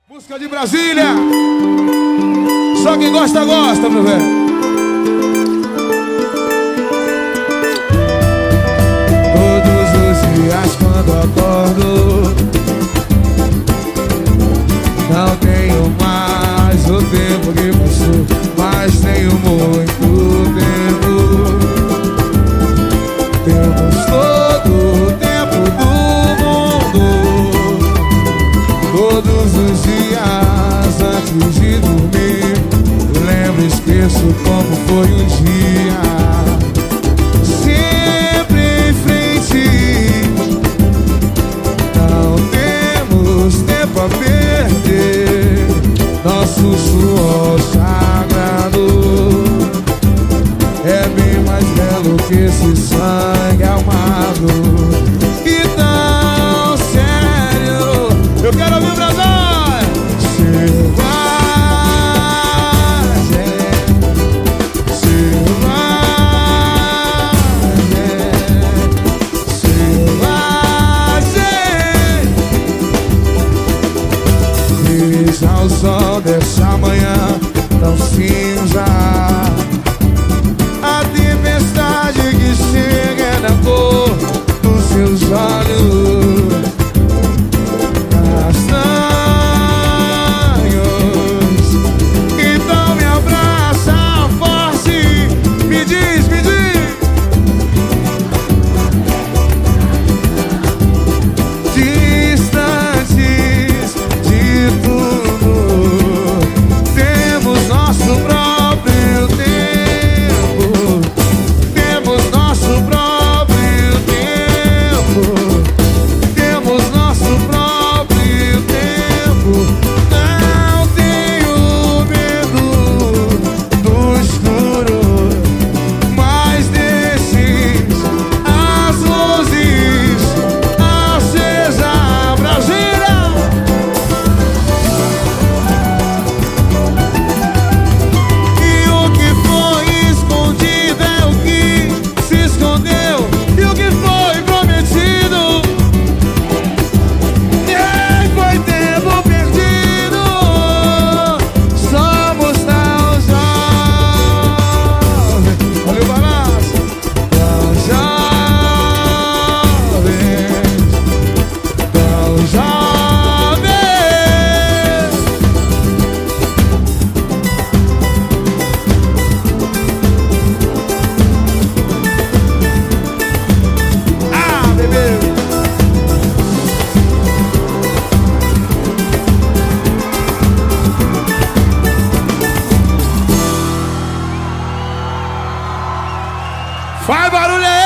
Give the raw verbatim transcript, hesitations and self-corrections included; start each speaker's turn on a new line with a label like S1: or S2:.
S1: Música de Brasília. Só quem gosta, gosta, meu velho. Todos os dias quando acordo, não tenho mais o tempo que passou, mas tenho muito tempo. Temos todo o tempo do mundo. Todos os dias antes de dormir, eu lembro e esqueço como foi um dia. Sempre em frente, não temos tempo a perder. Nosso suor sagrado é bem mais belo que esse sangue amado. E tão sério, eu quero ouvir o Brasil. Ao sol dessa manhã tão cinza, a tempestade que chega na cor dos seus olhos castanhos. Então me abraça forte, me diz, me diz. Distantes de tudo, faz barulho aí!